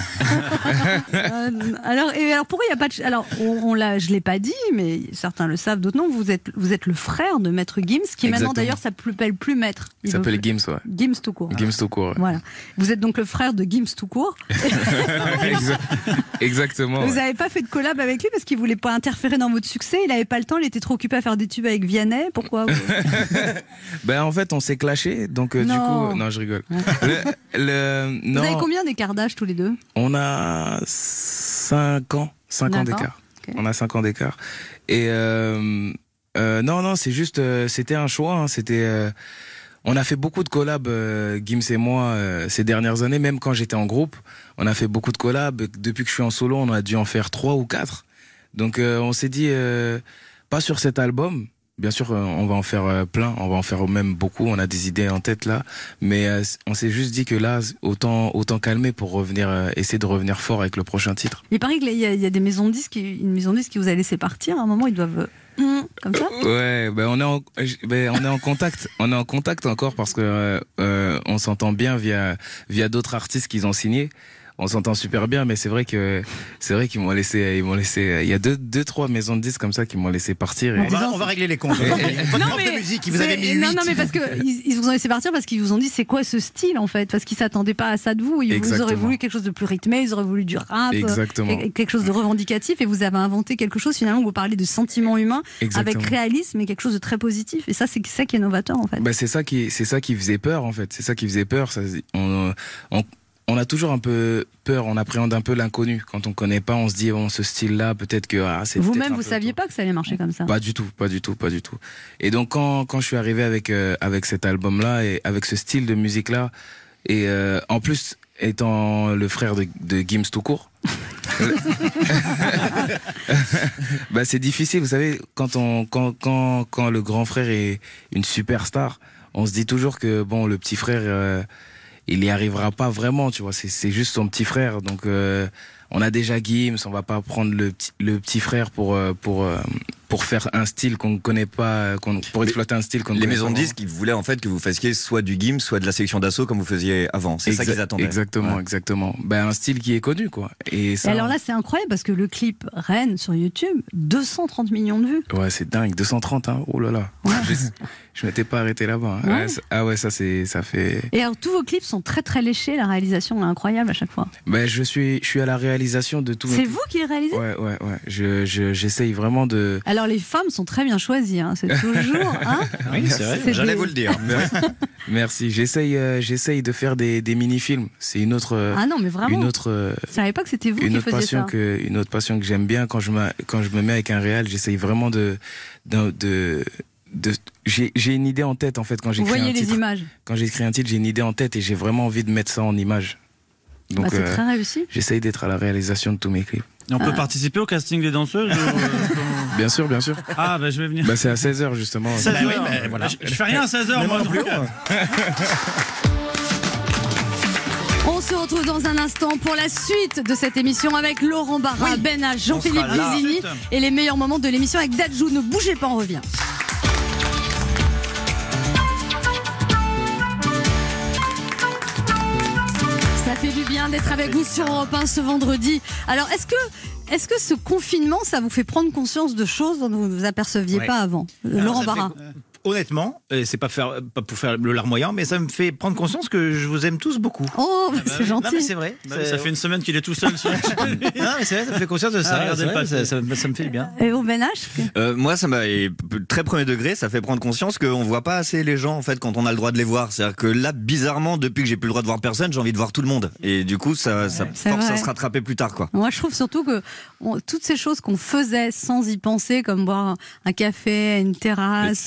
Alors pourquoi il n'y a pas de... Alors, je l'ai pas dit, mais certains le savent, d'autres non. Vous êtes le frère de Maître Gims, qui maintenant d'ailleurs s'appelle plus Maître. Il s'appelle Gims, ouais. Gims tout court. Gims tout court. Ouais. Voilà. Vous êtes donc le frère de Gims tout court. Exactement. Vous n'avez pas fait de collab avec lui parce qu'il voulait pas interférer dans votre succès. Il n'avait pas le temps. Il était trop occupé à faire des tubes avec Vianney. Pourquoi Ben en fait, on s'est clashé. Donc du coup, non, je rigole. Vous avez combien d'écart d'âge tous les deux? On a 5 ans. 5 ans d'écart. Okay. On a 5 ans d'écart. Et non, c'est juste, c'était un choix. Hein, c'était, on a fait beaucoup de collabs, Gims et moi, ces dernières années. Même quand j'étais en groupe, on a fait beaucoup de collabs. Depuis que je suis en solo, on a dû en faire 3 ou 4. Donc on s'est dit, pas sur cet album. Bien sûr, on va en faire plein, on va en faire même beaucoup. On a des idées en tête là, mais on s'est juste dit que là, autant calmer pour revenir, essayer de revenir fort avec le prochain titre. Il paraît qu'il y a des maisons de disques, une maison de disques qui vous a laissé partir. À un moment, ils doivent comme ça. Ouais, ben on est en contact, on est en contact encore parce que on s'entend bien via d'autres artistes qu'ils ont signés. On s'entend super bien, mais c'est vrai qu'ils m'ont laissé, il y a deux, trois maisons de disques comme ça qui m'ont laissé partir. Et... On va régler les comptes. Non, mais de musique, vous avez mis 8. Non, mais parce que ils vous ont laissé partir parce qu'ils vous ont dit c'est quoi ce style en fait, parce qu'ils s'attendaient pas à ça de vous. Ils auraient voulu quelque chose de plus rythmé, ils auraient voulu du rap, quelque chose de revendicatif, et vous avez inventé quelque chose finalement où vous parlez de sentiments humains avec réalisme et quelque chose de très positif. Et ça, c'est ça qui est novateur en fait. Bah c'est ça qui faisait peur en fait. C'est ça qui faisait peur. On a toujours un peu peur, on appréhende un peu l'inconnu. Quand on connaît pas, on se dit, ce style-là, peut-être que c'est. Vous-même, vous saviez pas que ça allait marcher comme ça? Pas du tout. Et donc, quand je suis arrivé avec cet album-là et avec ce style de musique-là, et en plus, étant le frère de Gims tout court, bah, c'est difficile. Vous savez, quand le grand frère est une superstar, on se dit toujours que, bon, le petit frère, il y arrivera pas vraiment, tu vois. C'est juste son petit frère. Donc, on a déjà Gims, on va pas prendre le petit frère pour faire un style qu'on ne connaît pas, pour exploiter un style qu'on ne connaît pas. Les maisons de disques, ils voulaient en fait que vous fassiez soit du Gims, soit de la section d'assaut comme vous faisiez avant. C'est ça qu'ils attendaient. Exactement. Ben, un style qui est connu, quoi. Et alors là, c'est incroyable parce que le clip Rennes sur YouTube, 230 millions de vues. Ouais, c'est dingue. 230, hein. Oh là là. Ouais. Je m'étais pas arrêté là-bas. Hein. Ouais. Ça fait. Et alors, tous vos clips sont très très léchés. La réalisation est incroyable à chaque fois. Ben, je suis à la réalisation de tout. C'est vous qui les réalisez? Ouais. J'essaye vraiment de. Alors, les femmes sont très bien choisies. Hein. C'est toujours. Hein, oui, c'est vrai. J'allais vous le dire. Merci. J'essaye de faire des mini-films. C'est une autre. Ah non, mais vraiment. Je savais pas que c'était vous qui faisiez ça. Une autre passion que j'aime bien quand je me mets avec un réal, j'essaye vraiment j'ai une idée en tête en fait quand j'écris un titre. Vous voyez les images. Quand j'écris un titre, j'ai une idée en tête et j'ai vraiment envie de mettre ça en image. Donc c'est très réussi. J'essaye d'être à la réalisation de tous mes clips. Et on peut participer au casting des danseuses Bien sûr. Ah bah je vais venir. Bah c'est à 16h justement. 16h. Voilà. Je fais rien à 16h moi non plus. On se retrouve dans un instant pour la suite de cette émission avec Laurent Barra, Ben H, Jean-Philippe Guizini et les meilleurs moments de l'émission avec Dadju. Ne bougez pas, on revient. Ça fait du bien d'être avec vous sur Europe 1 ce vendredi. Alors, est-ce que ce confinement, ça vous fait prendre conscience de choses dont vous ne vous aperceviez pas avant? Laurent Barra. Honnêtement, c'est pas pour faire le larmoyant, mais ça me fait prendre conscience que je vous aime tous beaucoup. Oh, c'est gentil. Non, mais c'est vrai. Ça fait une semaine qu'il est tout seul. Non, mais c'est vrai, ça me fait conscience de ça. Ça me fait du bien. Et au Ben H moi, ça m'a très premier degré. Ça fait prendre conscience qu'on voit pas assez les gens en fait quand on a le droit de les voir. C'est-à-dire que là, bizarrement, depuis que j'ai plus le droit de voir personne, j'ai envie de voir tout le monde. Et du coup, ça force à se rattraper plus tard, quoi. Moi, je trouve surtout que toutes ces choses qu'on faisait sans y penser, comme boire un café, une terrasse. C'est ça, on en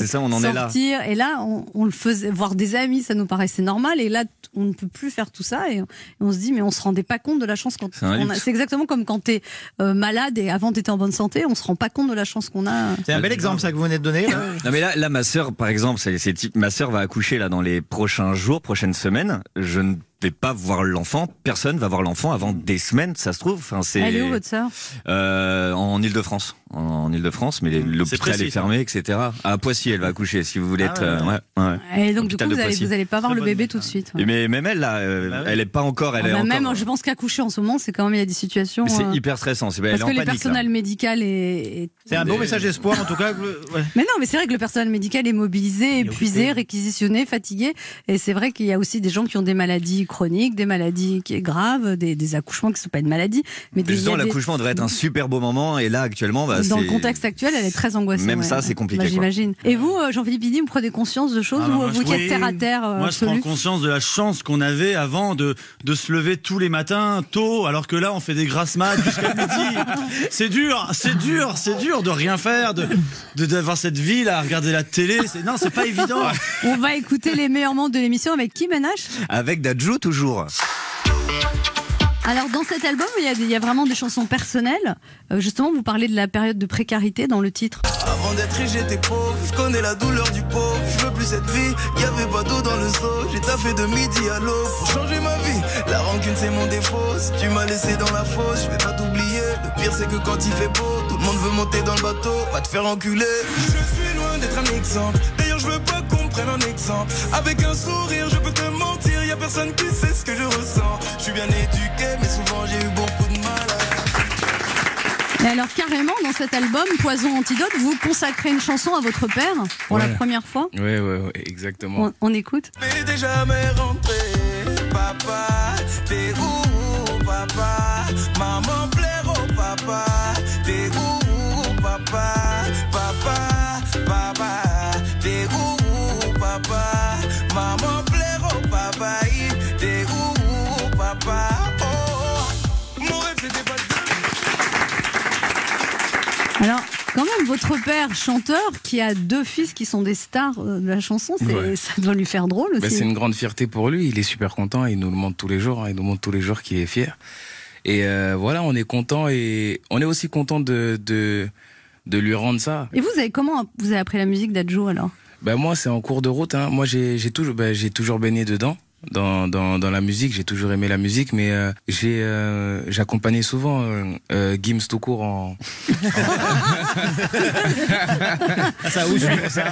sortir. Et là, on le faisait, voir des amis, ça nous paraissait normal. Et là, on ne peut plus faire tout ça. Et on se dit, mais on se rendait pas compte de la chance quand c'est exactement comme quand t'es malade et avant t'étais en bonne santé, on se rend pas compte de la chance qu'on a. C'est un bel exemple, ça, que vous venez de donner. Non, mais là, ma sœur, par exemple, ma sœur va accoucher là dans les prochains jours, prochaines semaines. Je ne vais pas voir l'enfant. Personne va voir l'enfant avant des semaines, ça se trouve. Enfin, Elle est où, votre sœur? En Île-de-France. En Île-de-France, mais l'hôpital est fermé, etc. À Poissy, elle va accoucher, si vous voulez être. Et donc, du coup, vous allez pas voir le bébé tout de suite. Ouais. Mais même elle, là, elle est pas encore. Même, je pense qu'accoucher en ce moment, c'est quand même, il y a des situations. C'est hyper stressant. Parce que le personnel médical est. C'est un beau message d'espoir, en tout cas. Mais non, mais c'est vrai que le personnel médical est mobilisé, épuisé, réquisitionné, fatigué. Et c'est vrai qu'il y a aussi des gens qui ont des maladies chroniques, des maladies qui sont graves, des accouchements qui ne sont pas une maladie. Mais l'accouchement devrait être un super beau moment. Et là, actuellement, dans le contexte actuel, elle est très angoissée. Même ça, c'est compliqué. J'imagine. Et vous, Jean-Philippe Bidi, vous prenez conscience de choses ou vous qui êtes terre à terre? Moi, je prends conscience de la chance qu'on avait avant de se lever tous les matins tôt, alors que là, on fait des grasses mat jusqu'à midi. C'est dur de rien faire, d'avoir cette vie là, à regarder la télé. Non, c'est pas évident. On va écouter les meilleurs membres de l'émission avec qui, Ben H? Avec Dadju, toujours. Alors dans cet album, il y a vraiment des chansons personnelles. Justement, vous parlez de la période de précarité dans le titre. Avant d'être riche, j'étais pauvre. Je connais la douleur du pauvre. Je veux plus cette vie. Y avait pas d'eau dans le seau. J'ai taffé de midi à l'aube pour changer ma vie. La rancune, c'est mon défaut. Si tu m'as laissé dans la fosse, je vais pas t'oublier. Le pire, c'est que quand il fait beau, tout le monde veut monter dans le bateau. Va te faire enculer. Je suis loin d'être un exemple. D'ailleurs, je veux pas qu'on prenne un exemple. Avec un sourire, je peux te mentir. Y a personne qui sait ce que je ressens. Je suis bien éduqué, mais souvent j'ai eu beaucoup de mal. Et alors carrément dans cet album Poison Antidote, vous consacrez une chanson à votre père pour la première fois. Ouais, exactement. On écoute. Mais t'es jamais rentré, papa. T'es où, papa? Maman plaire au papa. T'es où, papa? Papa, papa. T'es où, papa? Maman plaire au papa. T'es où, papa? Alors, quand même, votre père, chanteur, qui a 2 fils qui sont des stars de la chanson, ça doit lui faire drôle aussi. C'est une grande fierté pour lui, il est super content, il nous le montre tous les jours, il nous montre tous les jours qu'il est fier. Et voilà, on est content et on est aussi content de lui rendre ça. Et comment vous avez appris la musique d'Adju alors? Moi, c'est en cours de route. Hein. Moi, j'ai toujours baigné dedans. Dans la musique, j'ai toujours aimé la musique, mais j'accompagnais souvent Gims tout court en. Ça où suivre ça.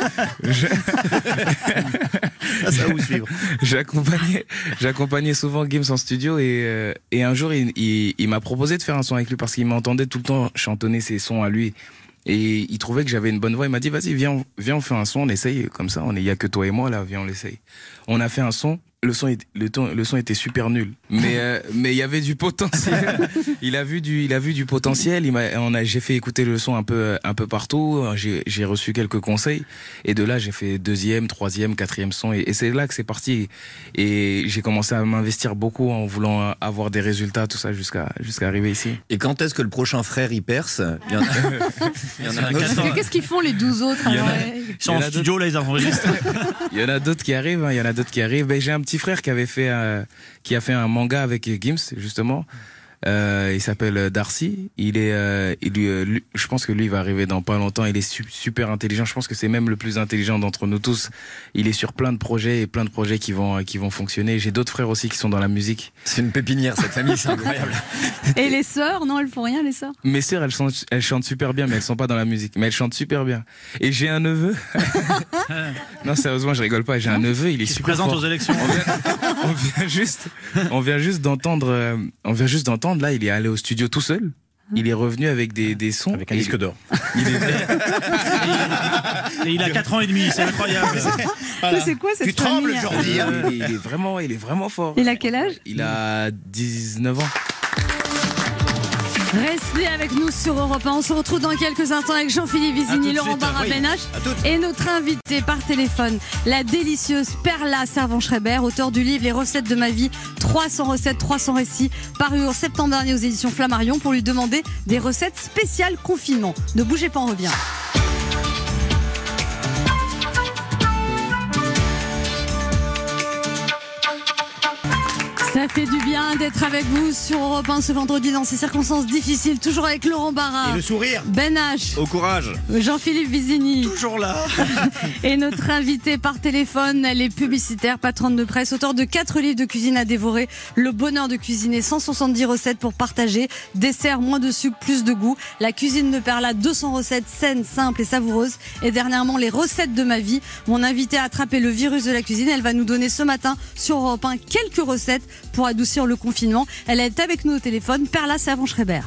Ça où suivre. J'accompagnais souvent Gims en studio et un jour il m'a proposé de faire un son avec lui parce qu'il m'entendait tout le temps chantonner ses sons à lui. Et il trouvait que j'avais une bonne voix. Il m'a dit, vas-y, viens, on fait un son, on essaye. Comme ça, il y a que toi et moi, là, viens, on l'essaye. On a fait un son. Le son était super nul. Mais il y avait du potentiel. Il a vu du potentiel. J'ai fait écouter le son un peu partout. J'ai reçu quelques conseils. Et de là, j'ai fait 2e, 3e, 4e son. Et c'est là que c'est parti. Et j'ai commencé à m'investir beaucoup en voulant avoir des résultats, tout ça, jusqu'à arriver ici. Et quand est-ce que le prochain frère y perce? Il y en a Qu'est-ce qu'ils font les 12 autres? Ils sont en studio, là, ils enregistrent. Il y en a d'autres qui arrivent. J'ai un petit frère qui a fait un manga avec Gims, justement. Il s'appelle Darcy. Je pense que lui il va arriver dans pas longtemps. Il est super intelligent. Je pense que c'est même le plus intelligent d'entre nous tous. Il est sur plein de projets qui vont fonctionner. J'ai d'autres frères aussi qui sont dans la musique. C'est une pépinière cette famille, c'est incroyable. Et les sœurs, non, elles font rien, les sœurs? Mes sœurs, elles chantent super bien, mais elles sont pas dans la musique. Mais elles chantent super bien. Et j'ai un neveu. Non, sérieusement, je rigole pas. J'ai un neveu, il est super présente fort. aux élections. On vient juste d'entendre. Là, il est allé au studio tout seul. Il est revenu avec des sons. Avec un disque d'or. Et il a 4 ans et demi, c'est incroyable. Voilà. C'est quoi cette famille? Tu trembles, Jordi. Il est vraiment fort. Il a quel âge? Il a 19 ans. Restez avec nous sur Europe 1. On se retrouve dans quelques instants avec Jean-Philippe Vizini, Laurent Barra, Ben H et notre invité par téléphone, la délicieuse Perla Servan-Schreiber, auteur du livre Les recettes de ma vie, 300 recettes, 300 récits, paru en septembre dernier aux éditions Flammarion, pour lui demander des recettes spéciales confinement. Ne bougez pas, on revient. fait du bien d'être avec vous sur Europe 1 ce vendredi dans ces circonstances difficiles, toujours avec Laurent Barra. Et le sourire. Ben H. Au courage. Jean-Philippe Vizini. Toujours là. Et notre invitée par téléphone, elle est publicitaire, patronne de presse, auteur de 4 livres de cuisine à dévorer. Le bonheur de cuisiner, 170 recettes pour partager. Dessert, moins de sucre, plus de goût. La cuisine de Perla, 200 recettes saines, simples et savoureuses. Et dernièrement, les recettes de ma vie. Mon invitée a attrapé le virus de la cuisine. Elle va nous donner ce matin sur Europe 1 quelques recettes pour adoucir le confinement. Elle est avec nous au téléphone, Perla Servan-Schreiber.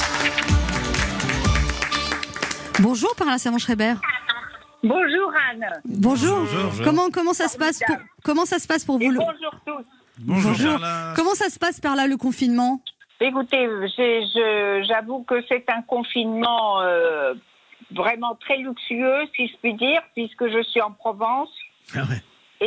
Bonjour Perla Servan-Schreiber. Bonjour Anne. Bonjour. Comment ça se passe pour vous? Bonjour tous. Bonjour. Comment ça se passe Perla, le confinement? Écoutez, j'avoue que c'est un confinement vraiment très luxueux, si je puis dire, puisque je suis en Provence. Ah ouais.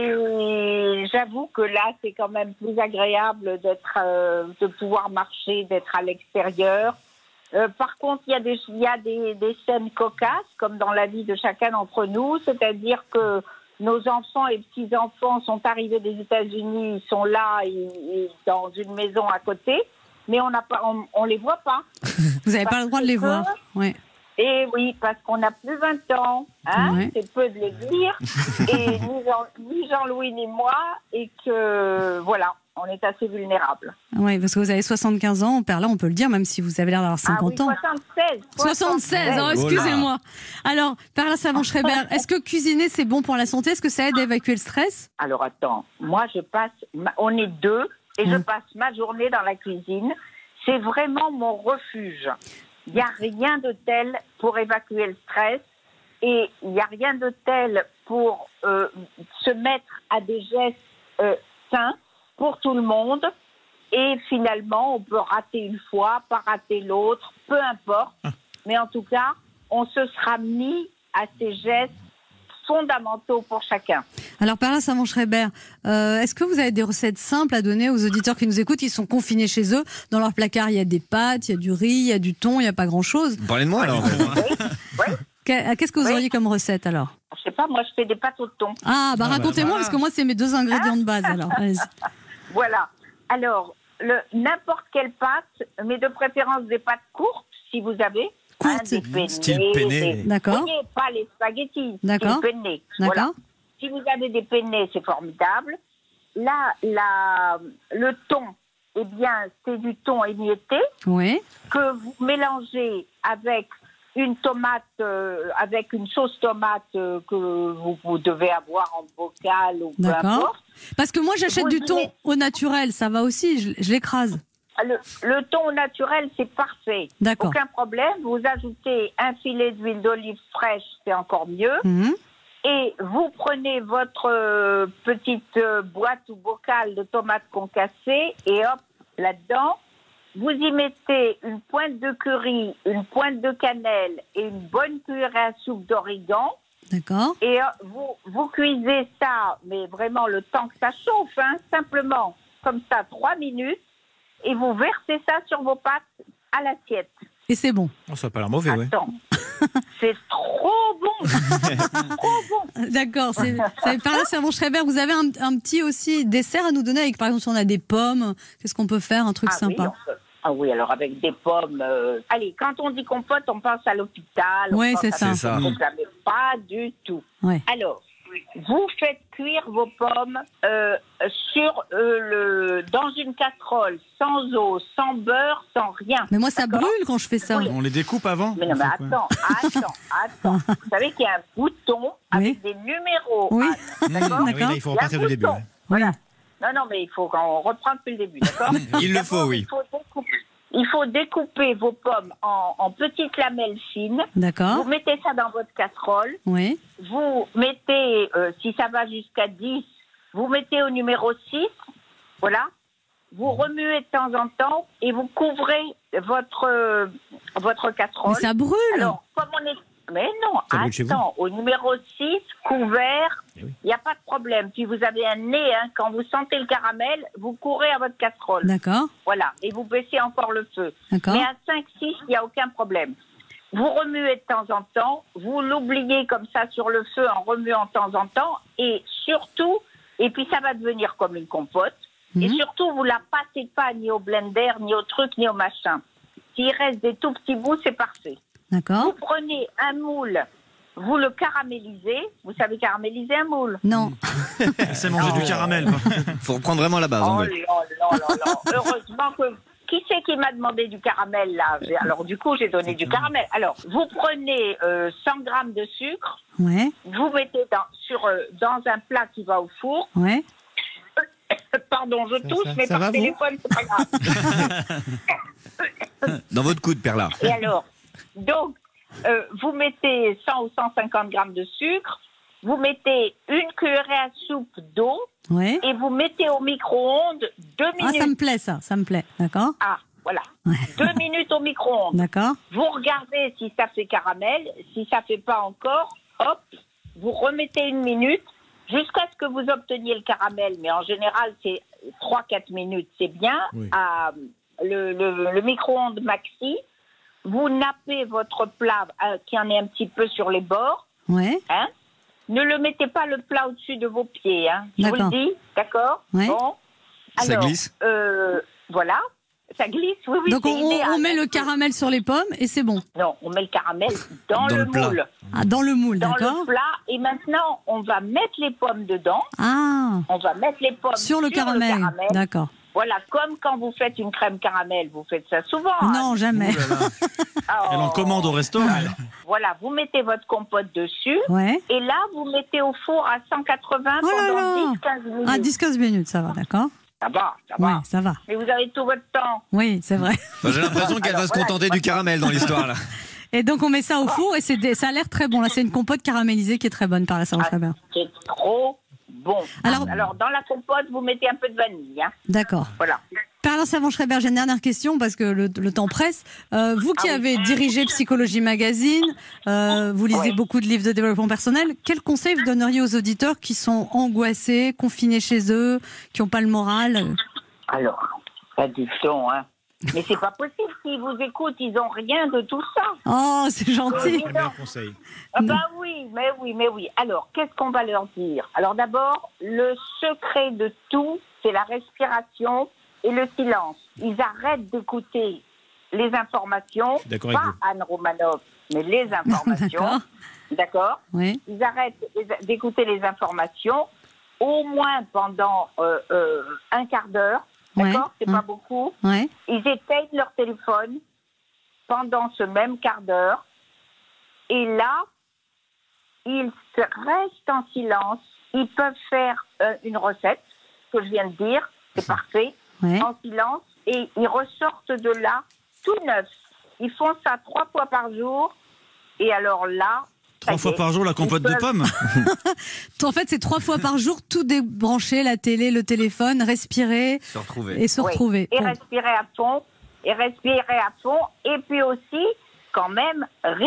Et j'avoue que là, c'est quand même plus agréable de pouvoir marcher, d'être à l'extérieur. Par contre, il y a des scènes cocasses, comme dans la vie de chacun d'entre nous, c'est-à-dire que nos enfants et petits-enfants sont arrivés des États-Unis, ils sont là et dans une maison à côté, mais on les voit pas. Vous n'avez pas le droit de les voir. Ouais. Et oui, parce qu'on n'a plus 20 ans, hein, ouais. C'est peu de les dire, et ni Jean-Louis ni moi, et que voilà, on est assez vulnérables. Oui, parce que vous avez 75 ans, Perla, on peut le dire, même si vous avez l'air d'avoir 50 ans. 76, oh, excusez-moi. Alors, Perla Servan-Schreiber, est-ce que cuisiner c'est bon pour la santé? Est-ce que ça aide à évacuer le stress? Alors attends, moi on est deux, et je passe ma journée dans la cuisine. C'est vraiment mon refuge. Il n'y a rien de tel pour évacuer le stress et il n'y a rien de tel pour se mettre à des gestes sains pour tout le monde. Et finalement, on peut rater une fois, pas rater l'autre, peu importe. Mais en tout cas, on se sera mis à ces gestes fondamentaux pour chacun. Alors Perla Servan-Schreiber, est-ce que vous avez des recettes simples à donner aux auditeurs qui nous écoutent? Ils sont confinés chez eux. Dans leur placard, il y a des pâtes, il y a du riz, il y a du thon, il n'y a pas grand-chose. Parlez de moi alors. Oui. Qu'est-ce que vous auriez comme recette alors? Je sais pas, moi je fais des pâtes au thon. Racontez-moi, parce que moi c'est mes 2 ingrédients de base alors. Voilà. Alors, n'importe quelle pâte, mais de préférence des pâtes courtes, si vous avez. Courtes, style penne. D'accord. Oui, pas les spaghettis, d'accord. style penne. Voilà. Si vous avez des penne, c'est formidable. Là, le thon, eh bien, c'est du thon émietté que vous mélangez avec une tomate, avec une sauce tomate que vous devez avoir en bocal ou peu importe. Parce que moi, j'achète du thon au naturel, ça va aussi, je l'écrase. Le thon naturel, c'est parfait. D'accord. Aucun problème. Vous ajoutez un filet d'huile d'olive fraîche, c'est encore mieux. Et vous prenez votre petite boîte ou bocal de tomates concassées et hop, là-dedans, vous y mettez une pointe de curry, une pointe de cannelle et une bonne cuillerée à soupe d'origan. D'accord. Et vous cuisez ça, mais vraiment le temps que ça chauffe, hein, simplement comme ça, 3 minutes. Et vous versez ça sur vos pâtes à l'assiette. Et c'est bon. Oh, ça n'a pas l'air mauvais, Attends. C'est trop bon. Trop bon. D'accord. Perla Servan-Schreiber, vous avez un petit aussi dessert à nous donner avec, par exemple, si on a des pommes, qu'est-ce qu'on peut faire, un truc sympa? Oui, alors avec des pommes. Allez, quand on dit compote, on pense à l'hôpital. Oui, c'est ça. Mais pas du tout. Ouais. Alors, vous faites cuire vos pommes dans une casserole, sans eau, sans beurre, sans rien. Mais moi, ça brûle quand je fais ça. Oui. On les découpe avant? Mais non, mais attends. Vous savez qu'il y a un bouton avec des numéros. Oui. D'accord. Oui, là, il faut repartir du début. Voilà. Non, mais il faut qu'on reprenne depuis le début, d'accord? Il le faut, oui. Il faut découper vos pommes en petites lamelles fines. D'accord. Vous mettez ça dans votre casserole. Oui. Vous mettez, si ça va jusqu'à 10, vous mettez au numéro 6. Voilà. Vous remuez de temps en temps et vous couvrez votre casserole. Mais ça brûle. Alors, comme on est... Mais non, attends, au numéro 6, couvert, il n'y a pas de problème. Puis vous avez un nez, hein, quand vous sentez le caramel, vous courez à votre casserole. D'accord. Voilà, et vous baissez encore le feu. D'accord. Mais à 5-6, il n'y a aucun problème. Vous remuez de temps en temps, vous l'oubliez comme ça sur le feu en remuant de temps en temps, et surtout, et puis ça va devenir comme une compote, Et surtout, vous la passez pas ni au blender, ni au truc, ni au machin. S'il reste des tout petits bouts, c'est parfait. D'accord. Vous prenez un moule, vous le caramélisez. Vous savez caraméliser un moule? Non. C'est manger du caramel. Faut reprendre vraiment la base. Oh là là. Heureusement que... Qui c'est qui m'a demandé du caramel, là? Alors, du coup, j'ai donné du caramel. Alors, vous prenez 100 grammes de sucre. Ouais. Vous mettez dans un plat qui va au four. Ouais. Pardon, je tousse, mais par téléphone, c'est pas grave. Dans votre coude, Perla. Et alors, donc, vous mettez 100 ou 150 grammes de sucre, vous mettez une cuillerée à soupe d'eau, ouais. Et vous mettez au micro-ondes 2 minutes. Ah, ça me plaît, ça me plaît, d'accord. Ah, voilà. Ouais. 2 minutes au micro-ondes. D'accord. Vous regardez si ça fait caramel, si ça fait pas encore, hop, vous remettez 1 minute jusqu'à ce que vous obteniez le caramel. Mais en général, c'est 3-4 minutes, c'est bien. Oui. Le micro-ondes maxi, vous nappez votre plat qui en est un petit peu sur les bords. Ouais. Hein? Ne le mettez pas le plat au-dessus de vos pieds. Hein? Je vous le dis, d'accord? Ouais. Bon. Ça Alors, glisse. Voilà. Ça glisse, oui. Donc on met le caramel sur les pommes et c'est bon. Non, on met le caramel dans Dans le le plat. moule. Ah, dans le moule, Dans d'accord. le plat. Et maintenant, on va mettre les pommes dedans. Ah, On va mettre les pommes sur le caramel. D'accord. Voilà, comme quand vous faites une crème caramel, vous faites ça souvent. Non, jamais. Oh. Elle en commande au resto. Voilà, vous mettez votre compote dessus. Ouais. Et là, vous mettez au four à 180 Oh là là. pendant 10-15 minutes. Ah, 10-15 minutes, ça va, d'accord. Ça va. Ouais, ça va. Mais vous avez tout votre temps. Oui, c'est vrai. Enfin, j'ai l'impression qu'elle va se voilà, contenter du caramel dans l'histoire là. Et donc on met ça au four et ça a l'air très bon. Là, c'est une compote caramélisée qui est très bonne par la Savon-Schreiber. C'est trop bon. Alors, dans la compote, vous mettez un peu de vanille. Hein. D'accord. Voilà. Parlant Savon-Schreiber, j'ai une dernière question parce que le temps presse. Vous qui avez dirigé Psychologie Magazine, vous lisez beaucoup de livres de développement personnel. Quel conseil vous donneriez aux auditeurs qui sont angoissés, confinés chez eux, qui n'ont pas le moral? Alors, pas du tout, hein. Mais c'est pas possible. S'ils vous écoutent, ils n'ont rien de tout ça. Oh, c'est gentil. Conseil. Ah bah oui, mais oui. Alors, qu'est-ce qu'on va leur dire? Alors d'abord, le secret de tout, c'est la respiration et le silence. Ils arrêtent d'écouter les informations, D'accord pas Anne Romanoff, mais les informations. D'accord. Oui. Ils arrêtent d'écouter les informations au moins pendant un quart d'heure. D'accord, c'est pas beaucoup. Ouais. Ils éteignent leur téléphone pendant ce même quart d'heure. Et là, ils restent en silence. Ils peuvent faire une recette, que je viens de dire, c'est parfait, en silence. Et ils ressortent de là tout neufs. Ils font ça 3 fois par jour. Et alors là... 3 fois par jour la compote de pommes. En fait, c'est 3 fois par jour, tout débrancher, la télé, le téléphone, respirer Se retrouver. et se retrouver. Et Bon. respirer à fond. Et puis aussi, quand même,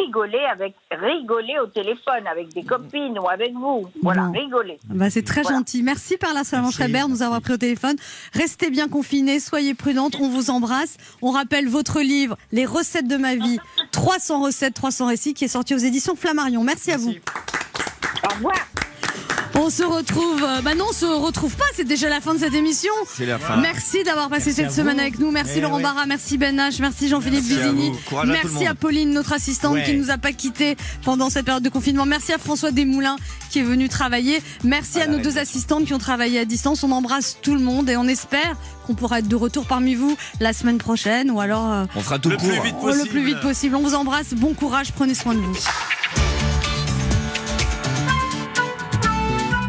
rigoler au téléphone avec des copines ou avec vous. Voilà, Bon. rigoler. Bah, c'est très gentil. Merci Perla Savon-Schreiber de nous avoir pris au téléphone. Restez bien confinés, soyez prudentes, on vous embrasse. On rappelle votre livre, Les recettes de ma vie, 300 recettes, 300 récits, qui est sorti aux éditions Flammarion. Merci à vous. Au revoir. On se retrouve. Bah non, on se retrouve pas. C'est déjà la fin de cette émission. C'est la fin. Merci d'avoir passé cette semaine avec nous. Merci Laurent Barra, merci Ben H, merci Jean-Philippe Merci à Vizini. vous. Courage à tout le Merci monde. à Pauline, notre assistante, qui nous a pas quittés pendant cette période de confinement. Merci à François Desmoulins qui est venu travailler. Merci à nos 2 assistantes qui ont travaillé à distance. On embrasse tout le monde et on espère qu'on pourra être de retour parmi vous la semaine prochaine ou alors On fera tout Le court. plus vite le plus vite possible. On vous embrasse. Bon courage. Prenez soin de vous.